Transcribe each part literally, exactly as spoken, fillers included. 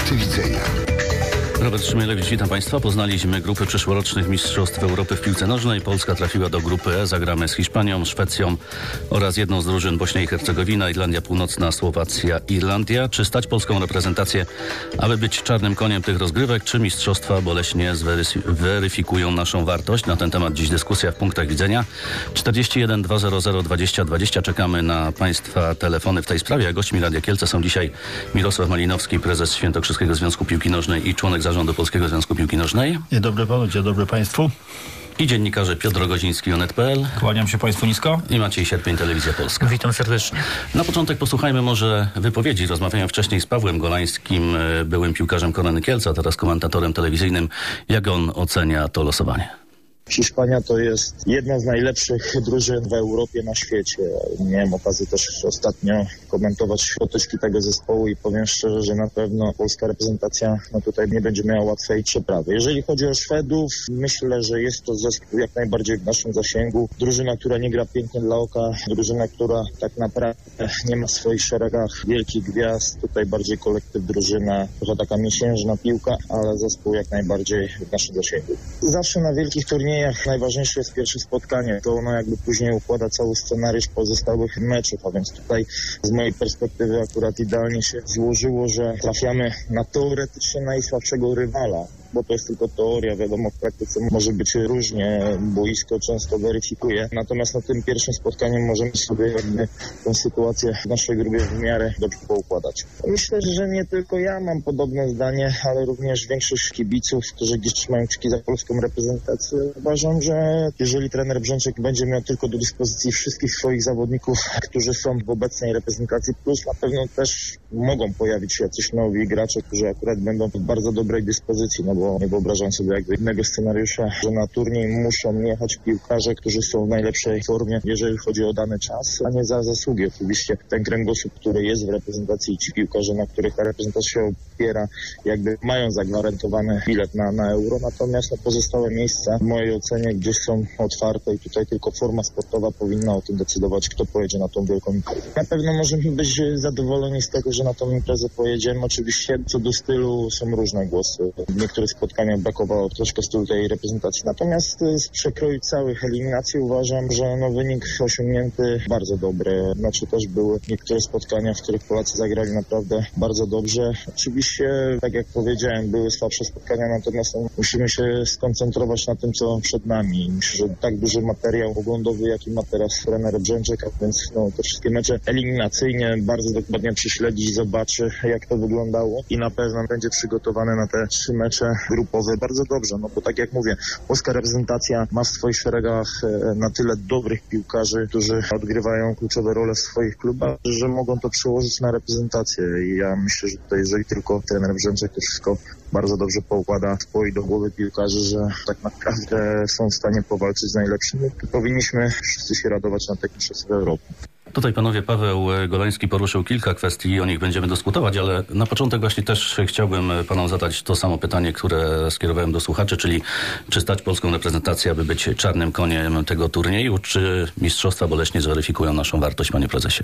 Punkty widzenia. Robert Szymielewicz, witam Państwa. Poznaliśmy grupy przyszłorocznych Mistrzostw Europy w piłce nożnej. Polska trafiła do grupy E. Zagramy z Hiszpanią, Szwecją oraz jedną z drużyn Bośnia i Hercegowina, Irlandia Północna, Słowacja, Irlandia. Czy stać polską reprezentację, aby być czarnym koniem tych rozgrywek, czy mistrzostwa boleśnie zweryfikują naszą wartość? Na ten temat dziś dyskusja w Punktach Widzenia. czterdzieści jeden dwa zero zero dwadzieścia dwadzieścia. Czekamy na Państwa telefony w tej sprawie. A gośćmi Radia Kielce są dzisiaj Mirosław Malinowski, prezes Świętokrzyskiego Związku Piłki Nożnej i członek Zarządu Polskiego Związku Piłki Nożnej. Dzień dobry panu, dzień dobry państwu. I dziennikarze Piotr Rogoziński, Onet kropka pe el. Kłaniam się państwu nisko. I Maciej Sierpień, Telewizja Polska. Witam serdecznie. Na początek posłuchajmy może wypowiedzi. Rozmawiałem wcześniej z Pawłem Golańskim, byłym piłkarzem Korony Kielce, a teraz komentatorem telewizyjnym. Jak on ocenia to losowanie? Hiszpania to jest jedna z najlepszych drużyn w Europie, na świecie. Miałem okazję też ostatnio komentować potyczki tego zespołu i powiem szczerze, że na pewno polska reprezentacja no tutaj nie będzie miała łatwej przeprawy. Jeżeli chodzi o Szwedów, myślę, że jest to zespół jak najbardziej w naszym zasięgu. Drużyna, która nie gra pięknie dla oka, drużyna, która tak naprawdę nie ma w swoich szeregach wielkich gwiazd. Tutaj bardziej kolektyw, drużyna, trochę taka miesiężna piłka, ale zespół jak najbardziej w naszym zasięgu. Zawsze na wielkich turniejach najważniejsze jest pierwsze spotkanie. To ono jakby później układa cały scenariusz pozostałych meczów, a więc tutaj z mojej perspektywy akurat idealnie się złożyło, że trafiamy na teoretycznie najsłabszego rywala. Bo to jest tylko teoria, wiadomo, w praktyce może być różnie, boisko często weryfikuje. Natomiast na tym pierwszym spotkaniu możemy sobie jakby tę sytuację w naszej grupie w miarę dobrze poukładać. Myślę, że nie tylko ja mam podobne zdanie, ale również większość kibiców, którzy gdzieś trzymają kciuki za polską reprezentację. Uważam, że jeżeli trener Brzęczek będzie miał tylko do dyspozycji wszystkich swoich zawodników, którzy są w obecnej reprezentacji, plus na pewno też mogą pojawić się jacyś nowi gracze, którzy akurat będą w bardzo dobrej dyspozycji, no bo nie wyobrażam sobie jakby innego scenariusza, że na turniej muszą jechać piłkarze, którzy są w najlepszej formie, jeżeli chodzi o dany czas, a nie za zasługi. Oczywiście ten kręgosłup, który jest w reprezentacji i ci piłkarze, na których ta reprezentacja się opiera, jakby mają zagwarantowany bilet na, na euro, natomiast no, pozostałe miejsca w mojej ocenie gdzieś są otwarte i tutaj tylko forma sportowa powinna o tym decydować, kto pojedzie na tą wielką imprezę. Na pewno możemy być zadowoleni z tego, że na tą imprezę pojedziemy. Oczywiście co do stylu są różne głosy. Niektóre spotkania brakowało troszkę stylu tej reprezentacji. Natomiast z przekroju całych eliminacji uważam, że no wynik osiągnięty bardzo dobry. Znaczy też były niektóre spotkania, w których Polacy zagrali naprawdę bardzo dobrze. Oczywiście, tak jak powiedziałem, były słabsze spotkania, natomiast no, musimy się skoncentrować na tym, co przed nami. Myślę, że tak duży materiał oglądowy, jaki ma teraz trener Brzęczek, a więc no, te wszystkie mecze eliminacyjnie bardzo dokładnie prześledzić, zobaczy, jak to wyglądało i na pewno będzie przygotowany na te trzy mecze grupowe bardzo dobrze, no bo tak jak mówię, polska reprezentacja ma w swoich szeregach na tyle dobrych piłkarzy, którzy odgrywają kluczowe role w swoich klubach, że mogą to przełożyć na reprezentację i ja myślę, że tutaj jeżeli tylko trener Brzęczek to wszystko bardzo dobrze poukłada swoi do głowy piłkarzy, że tak naprawdę są w stanie powalczyć z najlepszymi, to powinniśmy wszyscy się radować na tych mistrzostwach Europy. Tutaj panowie Paweł Golański poruszył kilka kwestii i o nich będziemy dyskutować, ale na początek właśnie też chciałbym panom zadać to samo pytanie, które skierowałem do słuchaczy, czyli czy stać polską reprezentację, aby być czarnym koniem tego turnieju, czy mistrzostwa boleśnie zweryfikują naszą wartość, panie prezesie?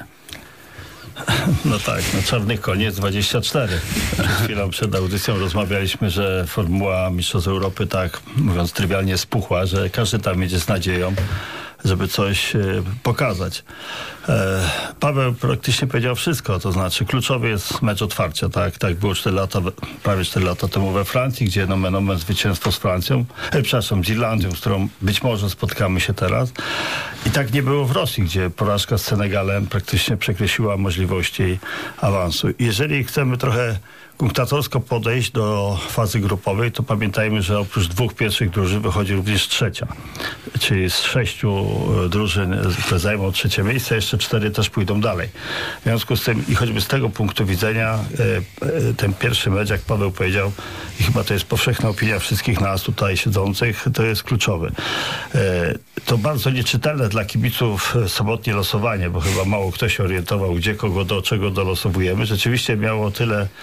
No tak, no czarnych koni jest dwadzieścia cztery. Przed chwilą przed audycją rozmawialiśmy, że Formuła Mistrzostw Europy, tak mówiąc trywialnie, spuchła, że każdy tam jedzie z nadzieją, żeby coś e, pokazać. E, Paweł praktycznie powiedział wszystko, to znaczy kluczowy jest mecz otwarcia, tak, tak było cztery lata, prawie cztery lata temu we Francji, gdzie nomen omen zwycięstwo z Francją, e, przepraszam, z Irlandią, z którą być może spotkamy się teraz. I tak nie było w Rosji, gdzie porażka z Senegalem praktycznie przekreśliła możliwości awansu. Jeżeli chcemy trochę kunktatorsko podejść do fazy grupowej, to pamiętajmy, że oprócz dwóch pierwszych drużyn wychodzi również trzecia. Czyli z sześciu drużyn, które zajmą trzecie miejsce, jeszcze cztery też pójdą dalej. W związku z tym i choćby z tego punktu widzenia ten pierwszy mecz, jak Paweł powiedział, i chyba to jest powszechna opinia wszystkich nas tutaj siedzących, to jest kluczowy. To bardzo nieczytelne dla kibiców sobotnie losowanie, bo chyba mało kto się orientował, gdzie, kogo, do czego dolosowujemy. Rzeczywiście miało tyle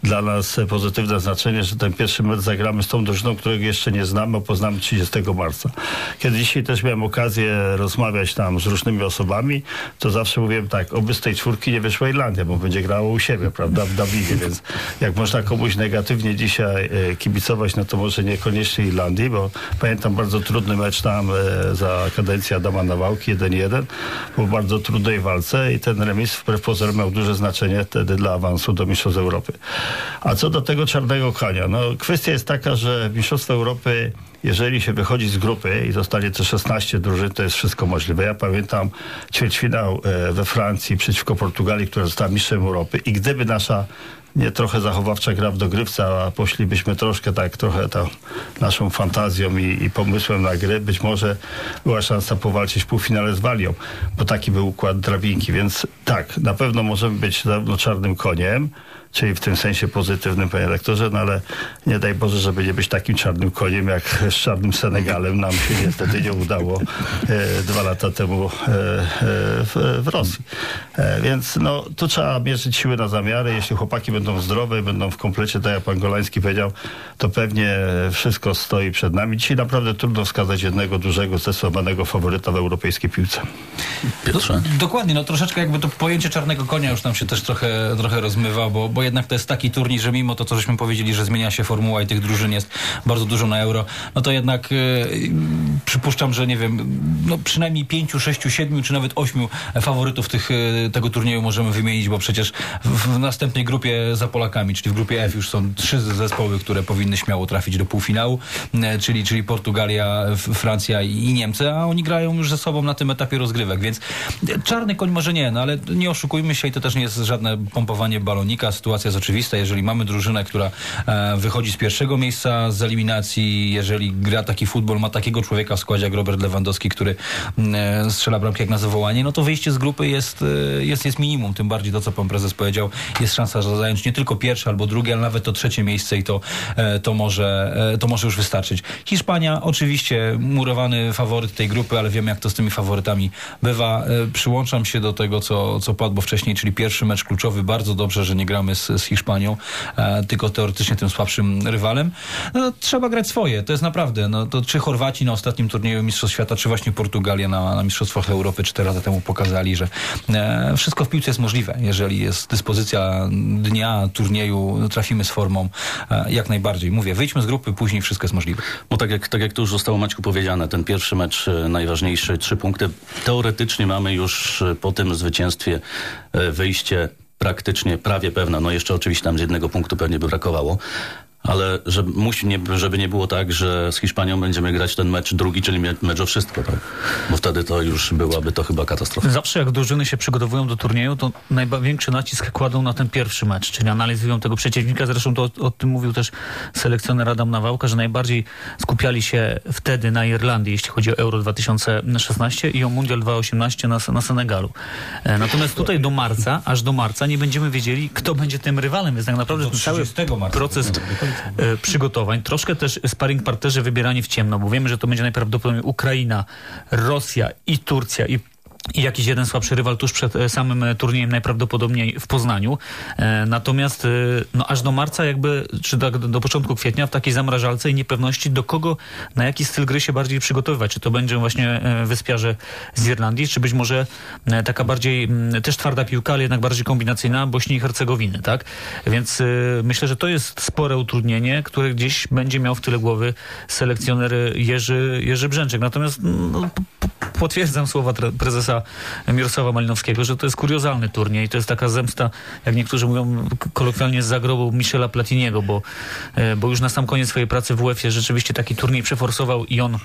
dla nas pozytywne znaczenie, że ten pierwszy mecz zagramy z tą drużyną, którego jeszcze nie znamy, a poznamy trzydziestego marca. Kiedy dzisiaj też miałem okazję rozmawiać tam z różnymi osobami, to zawsze mówiłem tak, oby z tej czwórki nie wyszła Irlandia, bo będzie grało u siebie, prawda, w Dublinie, więc jak można komuś negatywnie dzisiaj e, kibicować, no to może niekoniecznie Irlandii, bo pamiętam bardzo trudny mecz tam e, za kadencji Adama Nawałki, jeden jeden, był w bardzo trudnej walce i ten remis wbrew pozorom miał duże znaczenie wtedy dla awansu do Mistrzostw Europy. A co do tego czarnego konia, no kwestia jest taka, że Mistrzostwa Europy, jeżeli się wychodzi z grupy i zostanie te szesnaście drużyn, to jest wszystko możliwe. Ja pamiętam ćwierćfinał e, we Francji przeciwko Portugalii, która została mistrzem Europy i gdyby nasza nie trochę zachowawcza gra w dogrywce, a poszlibyśmy troszkę tak, trochę tą naszą fantazją i, i pomysłem na gry, być może była szansa powalczyć w półfinale z Walią, bo taki był układ drabinki, więc tak, na pewno możemy być zarówno czarnym koniem, czyli w tym sensie pozytywnym, panie rektorze, no ale nie daj Boże, żeby nie być takim czarnym koniem, jak z czarnym Senegalem nam się niestety nie udało e, dwa lata temu e, e, w, w Rosji. E, więc no, tu trzeba mierzyć siły na zamiary. Jeśli chłopaki będą zdrowe, będą w komplecie, tak jak pan Golański powiedział, to pewnie wszystko stoi przed nami. Dzisiaj naprawdę trudno wskazać jednego dużego, zdecydowanego faworyta w europejskiej piłce. Piotrze? Dokładnie, no troszeczkę jakby to pojęcie czarnego konia już nam się też trochę, trochę rozmywa, bo, bo jednak to jest taki turniej, że mimo to, co żeśmy powiedzieli, że zmienia się formuła i tych drużyn jest bardzo dużo na Euro, no to jednak yy, przypuszczam, że nie wiem, no przynajmniej pięciu, sześciu, siedmiu, czy nawet ośmiu faworytów tych, yy, tego turnieju możemy wymienić, bo przecież w, w następnej grupie za Polakami, czyli w grupie F już są trzy zespoły, które powinny śmiało trafić do półfinału, yy, czyli, czyli Portugalia, Francja i, i Niemcy, a oni grają już ze sobą na tym etapie rozgrywek, więc czarny koń może nie, no ale nie oszukujmy się i to też nie jest żadne pompowanie balonika. Sytuacja jest oczywista. Jeżeli mamy drużynę, która e, wychodzi z pierwszego miejsca z eliminacji, jeżeli gra taki futbol, ma takiego człowieka w składzie jak Robert Lewandowski, który e, strzela bramki jak na zawołanie, no to wyjście z grupy jest, e, jest, jest minimum. Tym bardziej to, co pan prezes powiedział, jest szansa, że zająć nie tylko pierwsze albo drugie, ale nawet to trzecie miejsce i to, e, to, może, e, to może już wystarczyć. Hiszpania oczywiście murowany faworyt tej grupy, ale wiemy, jak to z tymi faworytami bywa. E, przyłączam się do tego, co, co padło wcześniej, czyli pierwszy mecz kluczowy. Bardzo dobrze, że nie gramy z, z Hiszpanią, e, tylko teoretycznie tym słabszym rywalem. No, trzeba grać swoje. To jest naprawdę, no, to czy Chorwaci na ostatnim turnieju Mistrzostw Świata, czy właśnie Portugalia na, na Mistrzostwach Europy cztery lata temu pokazali, że e, wszystko w piłce jest możliwe. Jeżeli jest dyspozycja dnia, turnieju, trafimy z formą, e, jak najbardziej. Mówię, wyjdźmy z grupy, później wszystko jest możliwe. Bo tak jak, tak jak tu już zostało, Maćku, powiedziane, ten pierwszy mecz e, najważniejszy, trzy punkty. Teoretycznie mamy już e, po tym zwycięstwie e, wyjście praktycznie prawie pewna. No jeszcze oczywiście tam z jednego punktu pewnie by brakowało. Ale żeby, musi nie, żeby nie było tak, że z Hiszpanią będziemy grać ten mecz drugi, czyli mecz o wszystko, tak? Bo wtedy to już byłaby to chyba katastrofa. Zawsze jak drużyny się przygotowują do turnieju, to największy nacisk kładą na ten pierwszy mecz, czyli analizują tego przeciwnika. Zresztą to o, o tym mówił też selekcjoner Adam Nawałka, że najbardziej skupiali się wtedy na Irlandii, jeśli chodzi o Euro dwa tysiące szesnaście i o Mundial dwa tysiące osiemnaście na, na Senegalu. E, natomiast tutaj do marca, aż do marca nie będziemy wiedzieli, kto będzie tym rywalem, więc tak naprawdę ten cały proces e, przygotowań, troszkę też sparring partnerzy wybierani w ciemno, bo wiemy, że to będzie najprawdopodobniej Ukraina, Rosja i Turcja i i jakiś jeden słabszy rywal tuż przed samym turniejem, najprawdopodobniej w Poznaniu. E, natomiast e, no aż do marca jakby, czy do, do początku kwietnia w takiej zamrażalce i niepewności, do kogo, na jaki styl gry się bardziej przygotowywać. Czy to będą właśnie e, wyspiarze z Irlandii, czy być może e, taka bardziej m, też twarda piłka, ale jednak bardziej kombinacyjna Bośni i Hercegowiny, tak? Więc e, myślę, że to jest spore utrudnienie, które gdzieś będzie miał w tyle głowy selekcjoner Jerzy, Jerzy Brzęczek. Natomiast no, potwierdzam słowa prezesa Mirosława Malinowskiego, że to jest kuriozalny turniej. To jest taka zemsta, jak niektórzy mówią kolokwialnie, z zagrobu Michela Platiniego, bo, bo już na sam koniec swojej pracy w UEFA rzeczywiście taki turniej przeforsował i on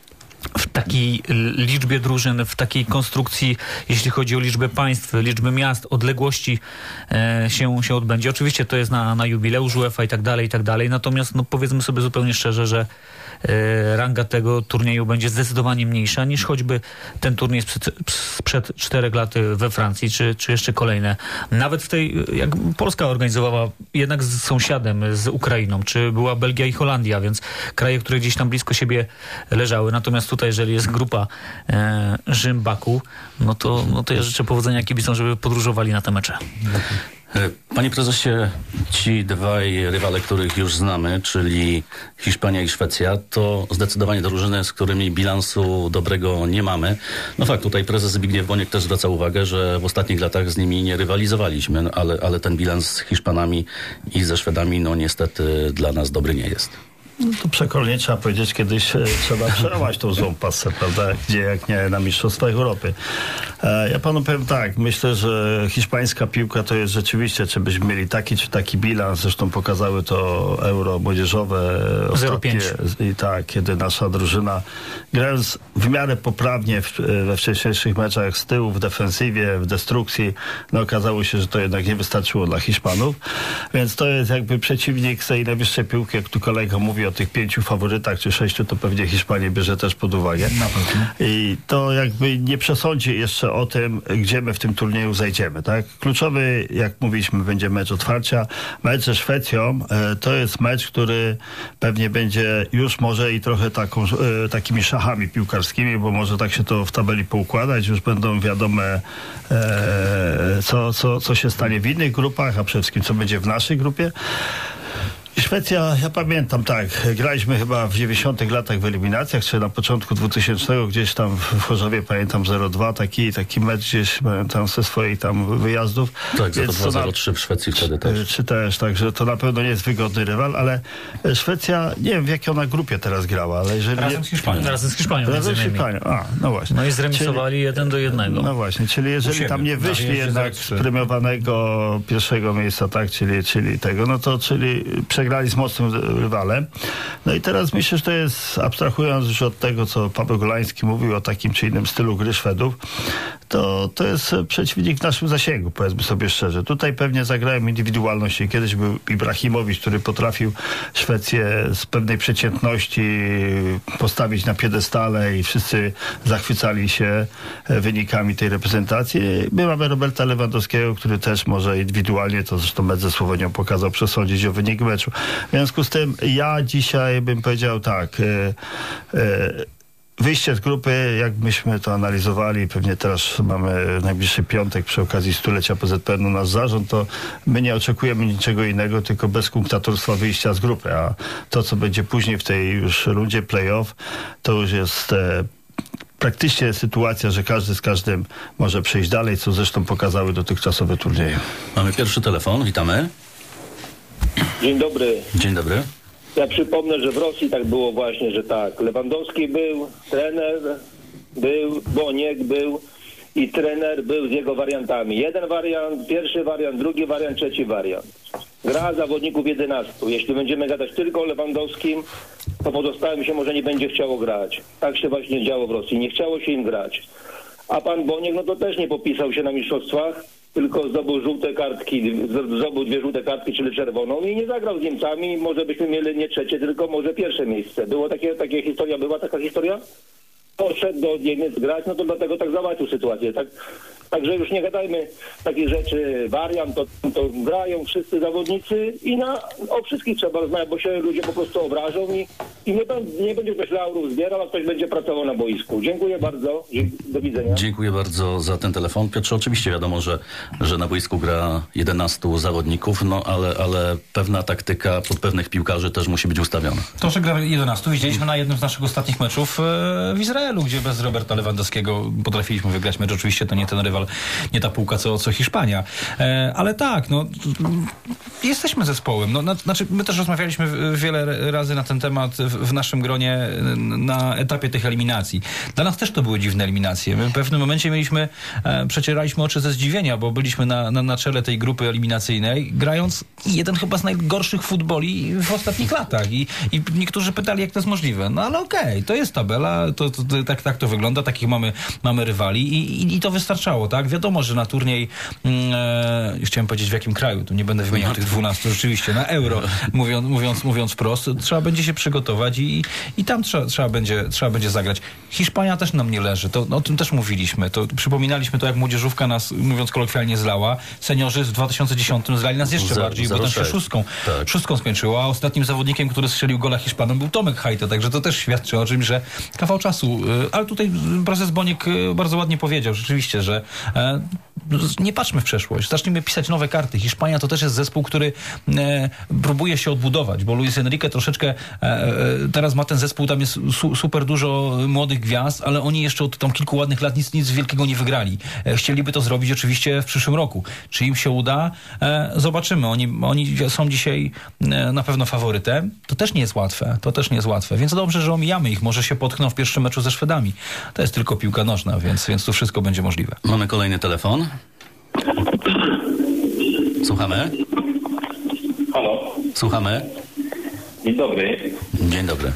w takiej liczbie drużyn, w takiej konstrukcji, jeśli chodzi o liczbę państw, liczbę miast, odległości e, się, się odbędzie. Oczywiście to jest na, na jubileusz UEFA i tak dalej, i tak dalej. Natomiast no, powiedzmy sobie zupełnie szczerze, że e, ranga tego turnieju będzie zdecydowanie mniejsza niż choćby ten turniej sprzed, sprzed czterech lat we Francji, czy, czy jeszcze kolejne. Nawet w tej, jak Polska organizowała jednak z sąsiadem, z Ukrainą, czy była Belgia i Holandia, więc kraje, które gdzieś tam blisko siebie leżały. Natomiast tutaj tutaj, jeżeli jest grupa e, Rzym-Baku, no to, no to ja życzę powodzenia kibicom, żeby podróżowali na te mecze. Panie prezesie, ci dwaj rywale, których już znamy, czyli Hiszpania i Szwecja, to zdecydowanie drużyny, z którymi bilansu dobrego nie mamy. No fakt, tutaj prezes Zbigniew Boniek też zwraca uwagę, że w ostatnich latach z nimi nie rywalizowaliśmy, no ale, ale ten bilans z Hiszpanami i ze Szwedami, no niestety dla nas dobry nie jest. No to przekolnie trzeba powiedzieć, kiedyś e, trzeba przełamać tą złą pasę, prawda? Gdzie jak nie na Mistrzostwach Europy. E, ja panu powiem tak, myślę, że hiszpańska piłka to jest rzeczywiście, czy byśmy mieli taki czy taki bilans, zresztą pokazały to euro młodzieżowe ostatnie. I tak, kiedy nasza drużyna, grając w miarę poprawnie w, we wcześniejszych meczach z tyłu, w defensywie, w destrukcji, no okazało się, że to jednak nie wystarczyło dla Hiszpanów. Więc to jest jakby przeciwnik z tej najwyższej piłki, jak tu kolega mówi o tych pięciu faworytach czy sześciu, to pewnie Hiszpanię bierze też pod uwagę. I to jakby nie przesądzi jeszcze o tym, gdzie my w tym turnieju zajdziemy, tak? Kluczowy, jak mówiliśmy, będzie mecz otwarcia. Mecz ze Szwecją e, to jest mecz, który pewnie będzie już może i trochę taką, e, takimi szachami piłkarskimi, bo może tak się to w tabeli poukładać, już będą wiadome e, co, co, co się stanie w innych grupach, a przede wszystkim co będzie w naszej grupie. Szwecja, ja pamiętam, tak, graliśmy chyba w dziewięćdziesiątych latach w eliminacjach, czy na początku dwutysięcznych, gdzieś tam w Chorzowie, pamiętam zero dwa, taki, taki mecz gdzieś, pamiętam ze swoich tam wyjazdów. Tak, dwa zero trzy w Szwecji wtedy też. Czy też, także to na pewno nie jest wygodny rywal, ale Szwecja, nie wiem w jakiej ona grupie teraz grała, ale jeżeli... Razem z Hiszpanią. Razem z Hiszpanią. Razem z Hiszpanią, a, no właśnie. No i zremisowali czyli, jeden do jednego. No właśnie, czyli jeżeli tam nie wyszli jednak z premiowanego pierwszego miejsca, tak, czyli, czyli tego, no to czyli przegrali z mocnym rywalem. No i teraz myślę, że to jest, abstrahując już od tego, co Paweł Golański mówił o takim czy innym stylu gry Szwedów, to, to jest przeciwnik w naszym zasięgu, powiedzmy sobie szczerze. Tutaj pewnie zagrają indywidualności. Kiedyś był Ibrahimowicz, który potrafił Szwecję z pewnej przeciętności postawić na piedestale i wszyscy zachwycali się wynikami tej reprezentacji. My mamy Roberta Lewandowskiego, który też może indywidualnie, to zresztą mecz ze Słowenią pokazał, przesądzić o wynik meczu. W związku z tym ja dzisiaj bym powiedział tak, e, e, wyjście z grupy, jak myśmy to analizowali, pewnie teraz mamy najbliższy piątek przy okazji stulecia P Z P N u nasz zarząd, to my nie oczekujemy niczego innego, tylko bez kunktatorstwa wyjścia z grupy, a to, co będzie później w tej już rundzie play-off, to już jest e, praktycznie sytuacja, że każdy z każdym może przejść dalej, co zresztą pokazały dotychczasowe turnieje. Mamy pierwszy telefon, witamy. Dzień dobry. Dzień dobry. Ja przypomnę, że w Rosji tak było właśnie, że tak, Lewandowski był, trener był, Boniek był i trener był z jego wariantami. Jeden wariant, pierwszy wariant, drugi wariant, trzeci wariant. Gra zawodników jedenastu. Jeśli będziemy gadać tylko o Lewandowskim, to pozostałym się może nie będzie chciało grać. Tak się właśnie działo w Rosji. Nie chciało się im grać. A pan Boniek, no to też nie popisał się na mistrzostwach, tylko zdobył żółte kartki, zdobył dwie żółte kartki, czyli czerwoną i nie zagrał z Niemcami. Może byśmy mieli nie trzecie, tylko może pierwsze miejsce. Było takie, takie historia, była taka historia? Poszedł do Niemiec grać, no to dlatego tak załatwił sytuację. Tak, także już nie gadajmy takich rzeczy, wariant, to, to grają wszyscy zawodnicy i na, o wszystkich trzeba rozmawiać, bo się ludzie po prostu obrażą i, i nie, nie będzie ktoś laurów zbierał, a ktoś będzie pracował na boisku. Dziękuję bardzo, do widzenia. Dziękuję bardzo za ten telefon. Piotrze, oczywiście wiadomo, że, że na boisku gra jedenastu zawodników, no ale, ale pewna taktyka pod pewnych piłkarzy też musi być ustawiona. To, że gra jedenastu widzieliśmy na jednym z naszych ostatnich meczów w Izraelu, gdzie bez Roberta Lewandowskiego potrafiliśmy wygrać mecz. Oczywiście to nie ten rywal, nie ta półka, co, co Hiszpania. E, ale tak, no jesteśmy zespołem. No, na, znaczy, my też rozmawialiśmy wiele razy na ten temat w, w naszym gronie na etapie tych eliminacji. Dla nas też to były dziwne eliminacje. My w pewnym momencie mieliśmy, e, przecieraliśmy oczy ze zdziwienia, bo byliśmy na, na, na czele tej grupy eliminacyjnej, grając jeden chyba z najgorszych futboli w ostatnich latach. I, i niektórzy pytali, jak to jest możliwe. No ale okej, okay, to jest tabela, to, to, to, tak, tak to wygląda, takich mamy, mamy rywali i, i, i to wystarczało, tak? Wiadomo, że na turniej, mm, e, już chciałem powiedzieć w jakim kraju, tu nie będę wymieniał tych dwóch dwunastu, rzeczywiście, na euro, mówiąc, mówiąc, mówiąc wprost. Trzeba będzie się przygotować i, i tam trzeba, trzeba, będzie, trzeba będzie zagrać. Hiszpania też nam nie leży, to, no, o tym też mówiliśmy. To, przypominaliśmy to, jak młodzieżówka nas, mówiąc kolokwialnie, zlała. Seniorzy w dwa tysiące dziesiątym zlali nas jeszcze Zero, bardziej, zero bo tam się sześć. szóstką, Tak. szóstką skończyło, a ostatnim zawodnikiem, który strzelił gola Hiszpanom, był Tomek Hajto, także to też świadczy o czym, że kawał czasu. Ale tutaj prezes Boniek bardzo ładnie powiedział rzeczywiście, że e, nie patrzmy w przeszłość, zacznijmy pisać nowe karty. Hiszpania to też jest zespół, który e, próbuje się odbudować, bo Luis Enrique troszeczkę e, teraz ma ten zespół, tam jest su, super dużo młodych gwiazd, ale oni jeszcze od tam kilku ładnych lat nic, nic wielkiego nie wygrali. E, chcieliby to zrobić oczywiście w przyszłym roku. Czy im się uda? E, zobaczymy. Oni, oni są dzisiaj e, na pewno faworytem. To też nie jest łatwe. To też nie jest łatwe. Więc dobrze, że omijamy ich. Może się potkną w pierwszym meczu ze Szwedami. To jest tylko piłka nożna, więc, więc tu wszystko będzie możliwe. Mamy kolejny telefon. Słuchamy? Halo, Słuchamy? dzień dobry. Dzień dobry.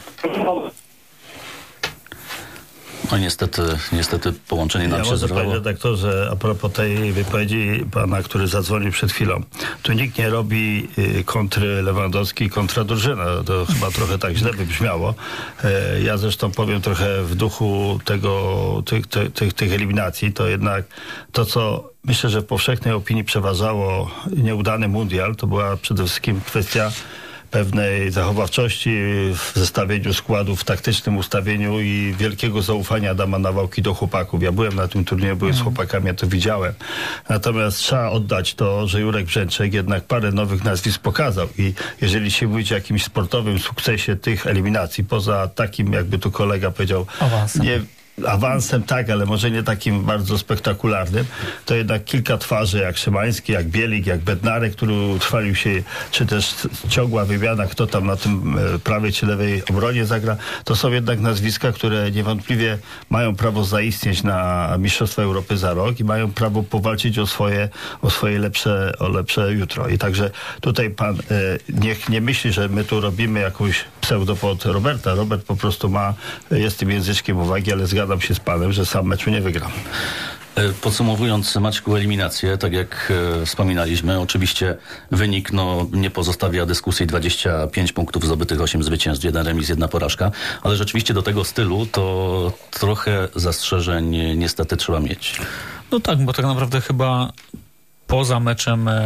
No niestety, niestety połączenie nam Ja się może, panie zerwało. redaktorze, a propos tej wypowiedzi pana, który zadzwonił przed chwilą. Tu nikt nie robi y, kontry Lewandowski, kontra drużyna. To chyba trochę tak źle wybrzmiało. E, ja zresztą powiem trochę w duchu tego, tych, tych, tych, tych eliminacji. To jednak to, co myślę, że w powszechnej opinii przeważało nieudany mundial, to była przede wszystkim kwestia pewnej zachowawczości w zestawieniu składów, w taktycznym ustawieniu i wielkiego zaufania Adama Nawałki do chłopaków. Ja byłem na tym turnieju, byłem z chłopakami, ja to widziałem. Natomiast trzeba oddać to, że Jurek Brzęczek jednak parę nowych nazwisk pokazał i jeżeli się mówi o jakimś sportowym sukcesie tych eliminacji, poza takim, jakby tu kolega powiedział, Awansem. nie awansem, tak, ale może nie takim bardzo spektakularnym, to jednak kilka twarzy, jak Szymański, jak Bielik, jak Bednarek, który utrwalił się, czy też ciągła wymiana, kto tam na tym prawej czy lewej obronie zagra, to są jednak nazwiska, które niewątpliwie mają prawo zaistnieć na Mistrzostwa Europy za rok i mają prawo powalczyć o swoje, o swoje lepsze, o lepsze jutro. I także tutaj pan e, niech nie myśli, że my tu robimy jakąś pseudo pod Roberta. Robert po prostu ma, jest tym języczkiem uwagi, ale zgadzam się z panem, że sam meczu nie wygra. Podsumowując, Maćku, eliminację, tak jak e, wspominaliśmy, oczywiście wynik no, nie pozostawia dyskusji, dwadzieścia pięć punktów zdobytych, osiem zwycięstw, jeden remis, jedna porażka, ale rzeczywiście do tego stylu to trochę zastrzeżeń niestety trzeba mieć. No tak, bo tak naprawdę chyba poza meczem e,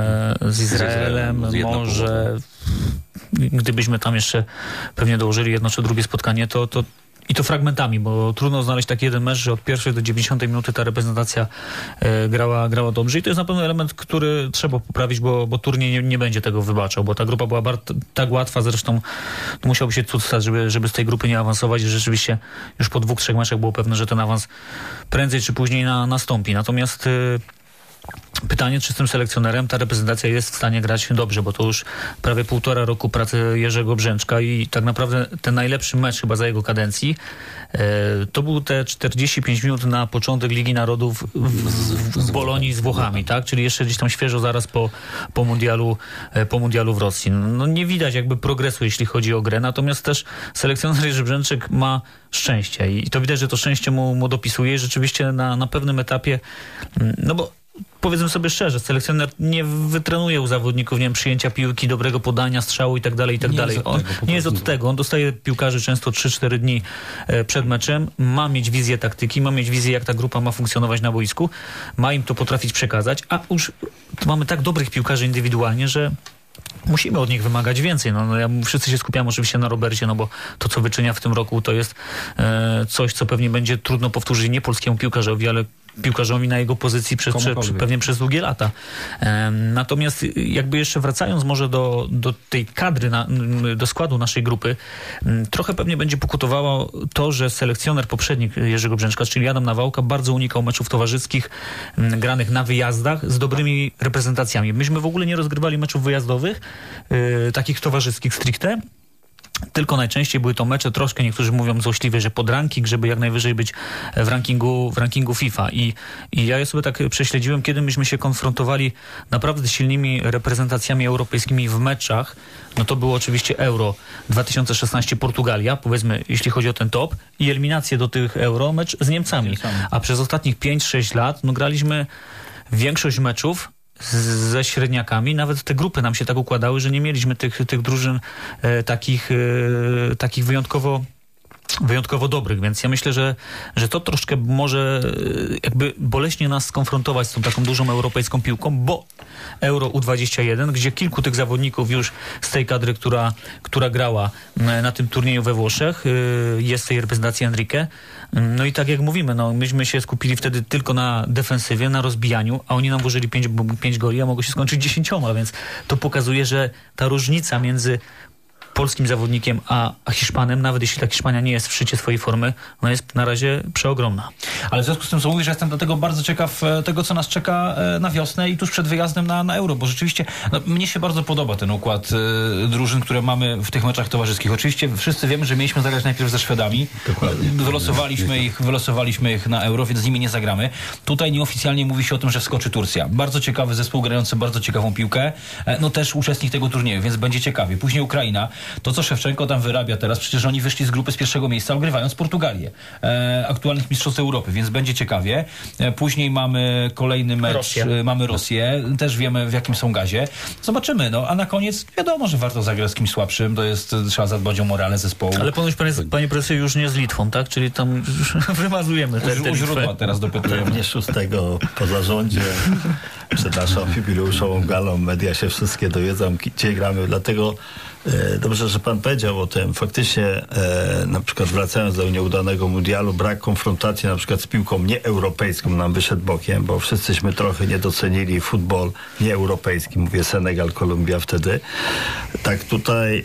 z Izraelem, z Izraelem może gdybyśmy tam jeszcze pewnie dołożyli jedno czy drugie spotkanie, to, to i to fragmentami, bo trudno znaleźć taki jeden mecz, że od pierwszej do dziewięćdziesiątej minuty ta reprezentacja e, grała, grała dobrze i to jest na pewno element, który trzeba poprawić, bo, bo turniej nie, nie będzie tego wybaczał, bo ta grupa była bardzo, tak łatwa, zresztą to musiałby się cud stać, żeby, żeby z tej grupy nie awansować i rzeczywiście już po dwóch, trzech meczach było pewne, że ten awans prędzej czy później na, nastąpi. Natomiast e, pytanie, czy z tym selekcjonerem ta reprezentacja jest w stanie grać dobrze, bo to już prawie półtora roku pracy Jerzego Brzęczka i tak naprawdę ten najlepszy mecz chyba za jego kadencji e, to był te czterdzieści pięć minut na początek Ligi Narodów w, w, w Bolonii z Włochami, tak? Czyli jeszcze gdzieś tam świeżo zaraz po, po, mundialu, e, po mundialu w Rosji. No nie widać jakby progresu, jeśli chodzi o grę, natomiast też selekcjoner Jerzy Brzęczek ma szczęście i to widać, że to szczęście mu, mu dopisuje i rzeczywiście na, na pewnym etapie, no bo powiedzmy sobie szczerze, selekcjoner nie wytrenuje u zawodników, nie wiem, przyjęcia piłki, dobrego podania, strzału i tak dalej, i tak Nie dalej. jest od On tego, po nie jest prostu. od tego. On dostaje piłkarzy często trzy cztery dni e, przed meczem, ma mieć wizję taktyki, ma mieć wizję, jak ta grupa ma funkcjonować na boisku, ma im to potrafić przekazać, a już mamy tak dobrych piłkarzy indywidualnie, że musimy od nich wymagać więcej. No, no ja, wszyscy się skupiamy oczywiście na Robercie, no bo to, co wyczynia w tym roku, to jest e, coś, co pewnie będzie trudno powtórzyć nie polskiemu piłkarzowi, ale piłkarzowi na jego pozycji przez, prze, Komukolwiek. pewnie przez długie lata. E, natomiast jakby jeszcze wracając może do, do tej kadry, na, do składu naszej grupy, m, trochę pewnie będzie pokutowało to, że selekcjoner poprzednik Jerzego Brzęczka, czyli Adam Nawałka, bardzo unikał meczów towarzyskich m, granych na wyjazdach z dobrymi reprezentacjami. Myśmy w ogóle nie rozgrywali meczów wyjazdowych, e, takich towarzyskich stricte, tylko najczęściej były to mecze, troszkę niektórzy mówią złośliwie, że pod ranking, żeby jak najwyżej być w rankingu, w rankingu FIFA. I, i ja sobie tak prześledziłem, kiedy myśmy się konfrontowali naprawdę z silnymi reprezentacjami europejskimi w meczach. No to było oczywiście Euro dwa tysiące szesnaście Portugalia, powiedzmy, jeśli chodzi o ten top, i eliminację do tych Euro, mecz z Niemcami. A przez ostatnich pięć sześć lat no graliśmy większość meczów ze średniakami. Nawet te grupy nam się tak układały, że nie mieliśmy tych, tych drużyn e, takich, e, takich wyjątkowo wyjątkowo dobrych, więc ja myślę, że, że to troszkę może jakby boleśnie nas skonfrontować z tą taką dużą europejską piłką, bo Euro U dwadzieścia jeden, gdzie kilku tych zawodników już z tej kadry, która, która grała na tym turnieju we Włoszech, jest w tej reprezentacji Enrique. No i tak jak mówimy, no myśmy się skupili wtedy tylko na defensywie, na rozbijaniu, a oni nam włożyli pięć, pięć goli, a mogło się skończyć dziesięcioma, więc to pokazuje, że ta różnica między polskim zawodnikiem, a, a Hiszpanem, nawet jeśli ta Hiszpania nie jest w szczycie swojej formy, no jest na razie przeogromna. Ale w związku z tym, co mówisz, że jestem dlatego bardzo ciekaw tego, co nas czeka na wiosnę i tuż przed wyjazdem na, na Euro, bo rzeczywiście no, mnie się bardzo podoba ten układ y, drużyn, które mamy w tych meczach towarzyskich. Oczywiście wszyscy wiemy, że mieliśmy zagrać najpierw ze Szwedami. Dokładnie. Wylosowaliśmy ich, wylosowaliśmy ich na Euro, więc z nimi nie zagramy. Tutaj nieoficjalnie mówi się o tym, że wskoczy Turcja. Bardzo ciekawy zespół, grający bardzo ciekawą piłkę. No też uczestnik tego turnieju, więc będzie ciekawie. Później Ukraina. To, co Szewczenko tam wyrabia teraz, przecież oni wyszli z grupy z pierwszego miejsca, ogrywając Portugalię, e, aktualnych mistrzostw Europy, więc będzie ciekawie. E, później mamy kolejny mecz, Rosję. E, mamy Rosję, też wiemy, w jakim są gazie. Zobaczymy, no, a na koniec wiadomo, że warto zagrać z kimś słabszym, to jest, trzeba zadbać o morale zespołu. Ale ponoć, panie, panie profesorze, już nie z Litwą, tak? Czyli tam wymazujemy te, te u źródła teraz dopytujemy. Pewnie szóstego po zarządzie, przed naszą jubileuszową galą media się wszystkie dowiedzą, gdzie gramy, dlatego e, dobrze, że pan powiedział o tym. Faktycznie e, na przykład wracając do nieudanego mundialu, brak konfrontacji na przykład z piłką nieeuropejską nam wyszedł bokiem, bo wszyscyśmy trochę nie docenili futbol nieeuropejski, mówię Senegal, Kolumbia wtedy. Tak tutaj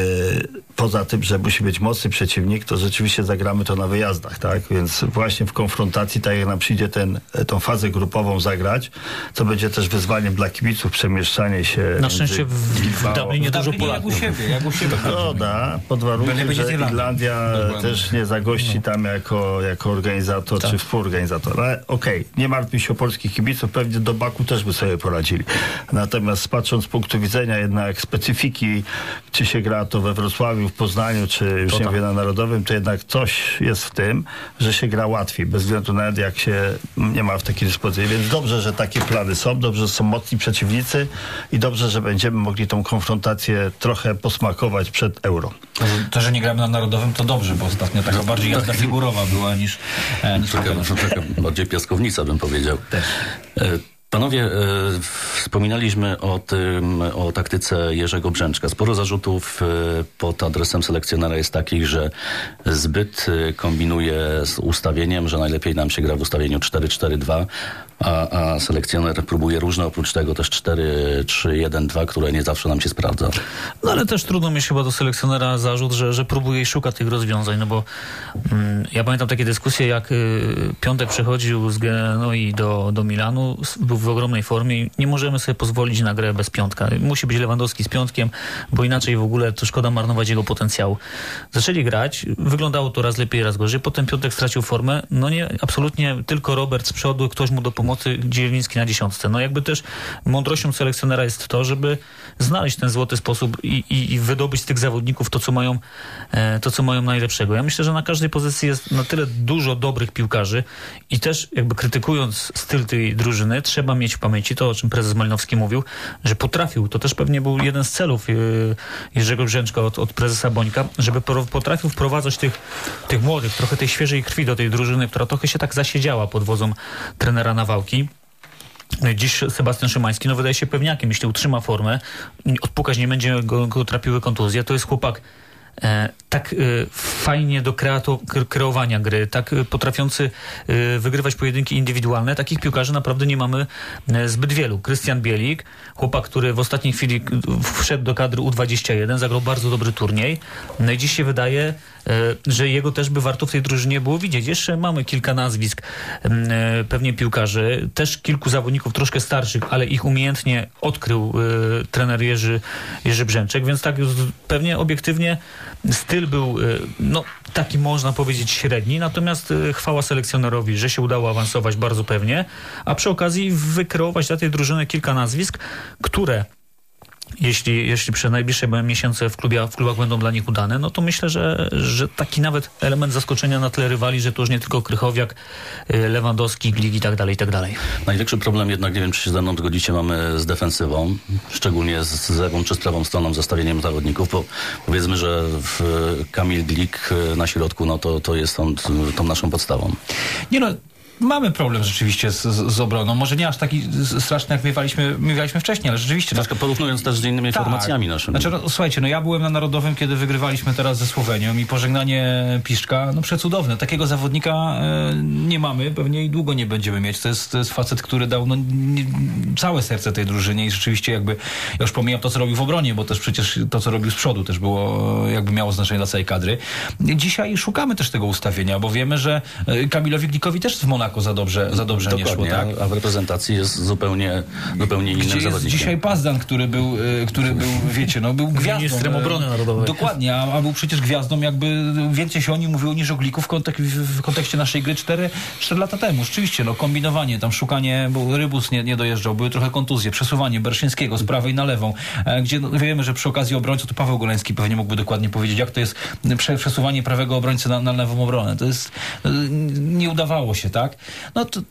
e, poza tym, że musi być mocny przeciwnik, to rzeczywiście zagramy to na wyjazdach, tak? Więc właśnie w konfrontacji, tak jak nam przyjdzie ten, tą fazę grupową zagrać, co będzie też wyzwaniem dla kibiców, przemieszczanie się. Na szczęście w, w Dublinie dużo Polaków. Jak u siebie, jak u siebie. No da, pod warunkiem, że Irlandia też nie zagości tam jako, jako organizator tak. czy współorganizator. Ale okej, okay, nie martwmy się o polskich kibiców, pewnie do Baku też by sobie poradzili. Natomiast patrząc z punktu widzenia jednak specyfiki, czy się gra to we Wrocławiu, w Poznaniu, czy już to nie mówię na Narodowym, to jednak coś jest w tym, że się gra łatwiej, bez względu na to, jak się nie ma w takiej dyspozycji. Więc dobrze, że takie plany są, dobrze, że są mocni przeciwnicy i dobrze, że będziemy mogli tą konfrontację trochę posmakować przed Euro. To, to że nie gramy na Narodowym, to dobrze, bo ostatnio taka bardziej jazda figurowa była niż... E, niż taka, taka bardziej piaskownica, bym powiedział. Też. E, Panowie, e, wspominaliśmy o tym, o taktyce Jerzego Brzęczka. Sporo zarzutów e, pod adresem selekcjonera jest takich, że zbyt e, kombinuje z ustawieniem, że najlepiej nam się gra w ustawieniu cztery cztery dwa, a, a selekcjoner próbuje różne, oprócz tego też cztery trzy jeden dwa, które nie zawsze nam się sprawdza. No ale też trudno mieć chyba do selekcjonera zarzut, że, że próbuje i szuka tych rozwiązań, no bo mm, ja pamiętam takie dyskusje, jak y, Piątek przychodził z Genoi do, do Milanu, był w ogromnej formie i nie możemy sobie pozwolić na grę bez Piątka. Musi być Lewandowski z Piątkiem, bo inaczej w ogóle to szkoda marnować jego potencjału. Zaczęli grać, wyglądało to raz lepiej, raz gorzej, potem Piątek stracił formę, no nie, absolutnie tylko Robert z przodu, ktoś mu do pomocy, Dziewiński na dziesiątce. No jakby też mądrością selekcjonera jest to, żeby znaleźć ten złoty sposób i, i, i wydobyć z tych zawodników to co, mają, e, to, co mają najlepszego. Ja myślę, że na każdej pozycji jest na tyle dużo dobrych piłkarzy i też jakby krytykując styl tej drużyny, trzeba mieć w pamięci to, o czym prezes Malinowski mówił, że potrafił, to też pewnie był jeden z celów e, Jerzego Brzęczka od, od prezesa Bońka, żeby potrafił wprowadzać tych, tych młodych, trochę tej świeżej krwi do tej drużyny, która trochę się tak zasiedziała pod wodzą trenera Nawałki. Dziś Sebastian Szymański, no wydaje się pewniakiem, jeśli utrzyma formę, odpukać nie będzie go, go trapiły kontuzje, to jest chłopak e, tak e, fajnie do kreato, kreowania gry, tak e, potrafiący e, wygrywać pojedynki indywidualne. Takich piłkarzy naprawdę nie mamy e, zbyt wielu. Krystian Bielik, chłopak, który w ostatniej chwili wszedł do kadry U dwadzieścia jeden, zagrał bardzo dobry turniej. No i dziś się wydaje, że jego też by warto w tej drużynie było widzieć. Jeszcze mamy kilka nazwisk pewnie piłkarzy, też kilku zawodników troszkę starszych, ale ich umiejętnie odkrył y, trener Jerzy, Jerzy Brzęczek, więc tak pewnie obiektywnie styl był y, no taki można powiedzieć średni, natomiast y, chwała selekcjonerowi, że się udało awansować bardzo pewnie, a przy okazji wykreować dla tej drużyny kilka nazwisk, które jeśli, jeśli przez najbliższe miesiące w, klubie, w klubach będą dla nich udane, no to myślę, że, że taki nawet element zaskoczenia na tle rywali, że to już nie tylko Krychowiak, Lewandowski, Glik i tak dalej, i tak dalej. Największy problem jednak, nie wiem, czy się ze mną zgodzicie, mamy z defensywą, szczególnie z, z lewą czy z prawą stroną, zestawieniem zawodników, bo powiedzmy, że w Kamil Glik na środku, no to, to jest on tą naszą podstawą. Nie no, mamy problem rzeczywiście z, z, z obroną. Może nie aż taki straszny, jak miewaliśmy, miewaliśmy wcześniej, ale rzeczywiście... Troszkę porównując też z innymi tak. formacjami naszymi. Znaczy, no, słuchajcie, no ja byłem na Narodowym, kiedy wygrywaliśmy teraz ze Słowenią i pożegnanie Piszczka, no przecudowne. Takiego zawodnika e, nie mamy, pewnie i długo nie będziemy mieć. To jest, to jest facet, który dał no, nie, całe serce tej drużynie i rzeczywiście jakby, ja już pomijam to, co robił w obronie, bo też przecież to, co robił z przodu też było, jakby miało znaczenie dla całej kadry. Dzisiaj szukamy też tego ustawienia, bo wiemy, że Kamilowi Glikowi też w Monako za dobrze, za dobrze nie szło, tak? A w reprezentacji jest zupełnie, zupełnie innym Gdzie jest zawodnikiem. dzisiaj Pazdan, który był, który był, wiecie, no był gwiazdą. Ministrem obrony narodowej. Dokładnie, a, a był przecież gwiazdą, jakby więcej się o nim mówiło niż o Gliku w, kontek- w kontekście naszej gry cztery lata temu. Rzeczywiście, no kombinowanie, tam szukanie, bo Rybus nie, nie dojeżdżał, były trochę kontuzje, przesuwanie Berszyńskiego z prawej na lewą, e, gdzie no, wiemy, że przy okazji obrońców, to Paweł Goleński pewnie mógłby dokładnie powiedzieć, jak to jest prze, przesuwanie prawego obrońcy na, na lewą obronę. To jest, e, nie udawało się, tak? No to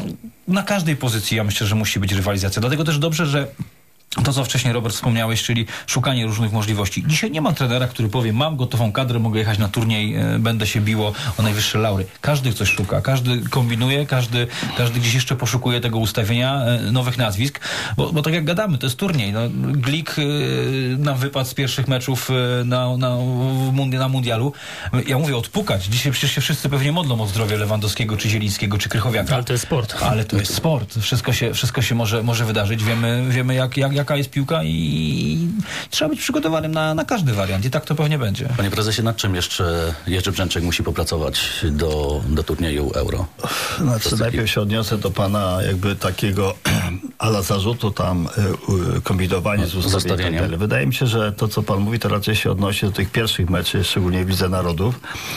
na każdej pozycji ja myślę, że musi być rywalizacja. Dlatego też dobrze, że to, co wcześniej, Robert, wspomniałeś, czyli szukanie różnych możliwości. Dzisiaj nie ma trenera, który powie, mam gotową kadrę, mogę jechać na turniej, e, będę się biło o najwyższe laury. Każdy coś szuka, każdy kombinuje, każdy, każdy gdzieś jeszcze poszukuje tego ustawienia, e, nowych nazwisk, bo, bo tak jak gadamy, to jest turniej. No, Glik e, nam wypadł z pierwszych meczów e, na, na, mundia, na mundialu. Ja mówię, odpukać. Dzisiaj przecież się wszyscy pewnie modlą o zdrowie Lewandowskiego, czy Zielińskiego, czy Krychowiaka. Ale to jest sport. Ale to jest sport. Wszystko się, wszystko się może, może wydarzyć. Wiemy, wiemy jak, jak, jaka jest piłka i trzeba być przygotowanym na, na każdy wariant. I tak to pewnie będzie. Panie prezesie, nad czym jeszcze Jerzy Brzęczek musi popracować do, do turnieju Euro? Znaczy, najpierw się odniosę do pana jakby takiego ala zarzutu tam y, kombinowanie no, z ustawieniem. Tak dalej. Wydaje mi się, że to, co pan mówi, to raczej się odnosi do tych pierwszych meczy, szczególnie w Lidze Narodów,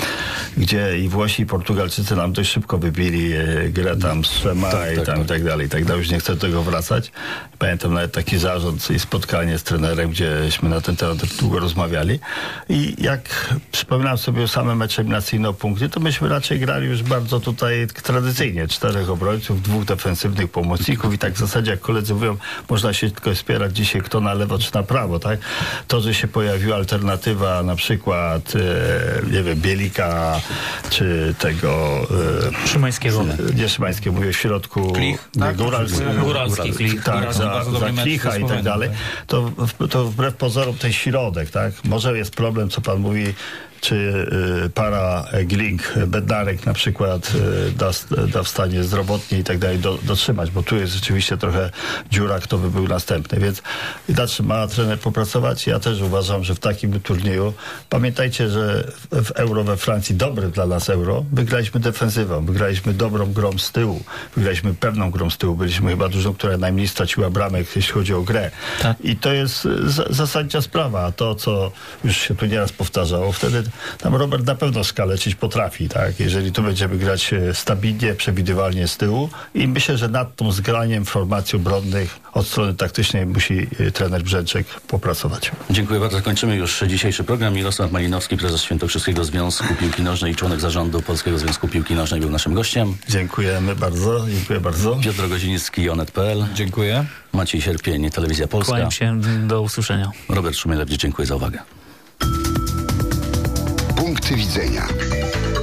gdzie i Włosi, i Portugalczycy nam dość szybko wybili y, grę tam z trzema tak, i, tak, tam, tak. i tak dalej, i tak dalej. Już nie chcę do tego wracać. Pamiętam nawet taki zarząd i spotkanie z trenerem, gdzieśmy na ten temat długo rozmawiali. I jak przypominam sobie same mecze eliminacyjne o punkty, to myśmy raczej grali już bardzo tutaj tradycyjnie. Czterech obrońców, dwóch defensywnych pomocników i tak w zasadzie, jak koledzy mówią, można się tylko wspierać dzisiaj kto na lewo, czy na prawo, tak? To, że się pojawiła alternatywa, na przykład e, nie wiem, Bielika, czy tego... E, Szymańskiego. Nie Szymańskiego, mówię w środku... Klich, nie, tak? Góralski. Góralski, Klich. Tak, za, za Klicha i tak dalej. To, to wbrew pozorom ten środek, tak? Może jest problem, co pan mówi, czy y, para Glik, Bednarek na przykład y, da, da w stanie zdrowotnie i tak dalej do, dotrzymać, bo tu jest rzeczywiście trochę dziura, kto by był następny, więc znaczy ma trener popracować. Ja też uważam, że w takim turnieju, pamiętajcie, że w, w Euro we Francji, dobre dla nas Euro, wygraliśmy defensywą, wygraliśmy dobrą grą z tyłu, wygraliśmy pewną grą z tyłu, byliśmy chyba dużą, która najmniej straciła bramek, jeśli chodzi o grę. Tak. I to jest z, zasadnicza sprawa, a to, co już się tu nieraz powtarzało, wtedy tam Robert na pewno skaleczyć potrafi, tak? Jeżeli tu będziemy grać stabilnie, przewidywalnie z tyłu i myślę, że nad tą zgraniem formacji obronnych od strony taktycznej musi trener Brzęczek popracować. Dziękuję bardzo. Kończymy już dzisiejszy program. Mirosław Malinowski, prezes Świętokrzyskiego Związku Piłki Nożnej i członek zarządu Polskiego Związku Piłki Nożnej był naszym gościem. Dziękujemy bardzo. Dziękuję bardzo. Piotr Rogoziński, Onet kropka pe el. Dziękuję. Maciej Sierpień, Telewizja Polska. Kłaniam się. Do usłyszenia. Robert Szumielewicz, dziękuję za uwagę. Punkty widzenia.